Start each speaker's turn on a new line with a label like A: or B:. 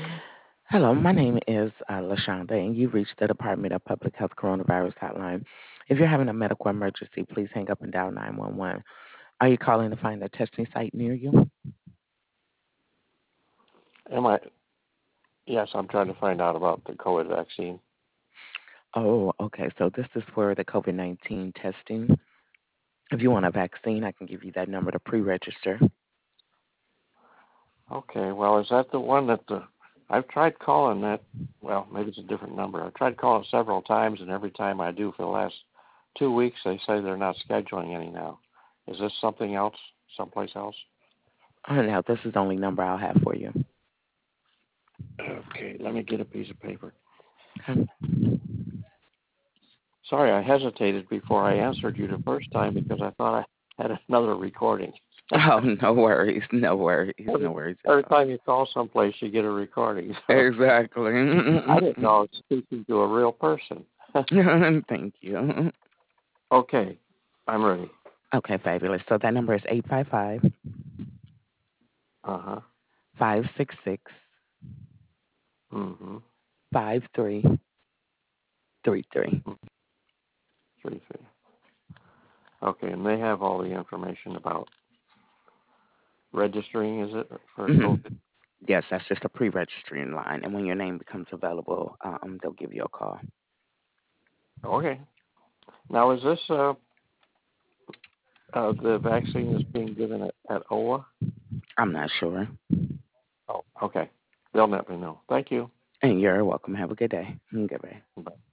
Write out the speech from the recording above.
A: Hello, my name is LaShonda, and you reached the Department of Public Health Coronavirus Hotline. If you're having a medical emergency, please hang up and dial 911. Are you calling to find a testing site near you?
B: Am I? Yes, I'm trying to find out about the COVID vaccine.
A: Oh, okay. So this is for the COVID-19 testing. If you want a vaccine, I can give you that number to pre-register.
B: Okay, well, is that the one that I've tried calling that? Well, maybe it's a different number. I've tried calling several times, and every time I do for the last 2 weeks, they say they're not scheduling any now. Is this something else, someplace else?
A: Oh, no, this is the only number I'll have for you.
B: Okay, let me get a piece of paper.
A: Okay.
B: Sorry, I hesitated before I answered you the first time because I thought I had another recording.
A: Oh, no worries. No worries. No worries at
B: Every
A: all.
B: time you call someplace, you get a recording. So
A: Exactly.
B: I didn't know I was speaking to a real person.
A: Thank you.
B: Okay, I'm ready.
A: Okay, fabulous. So that number is 855
B: Uh-huh.
A: 566
B: Mm-hmm.
A: 5333.
B: 3-3. Okay, and they have all the information about registering, is it, for
A: Hmm.
B: COVID?
A: Yes, that's just a pre-registering line, and when your name becomes available, they'll give you a call.
B: Okay. Now, is this the vaccine is being given at OA?
A: I'm not sure.
B: Oh, okay. They'll let me know. Thank you.
A: And you're welcome. Have a good day. Goodbye.
B: Bye.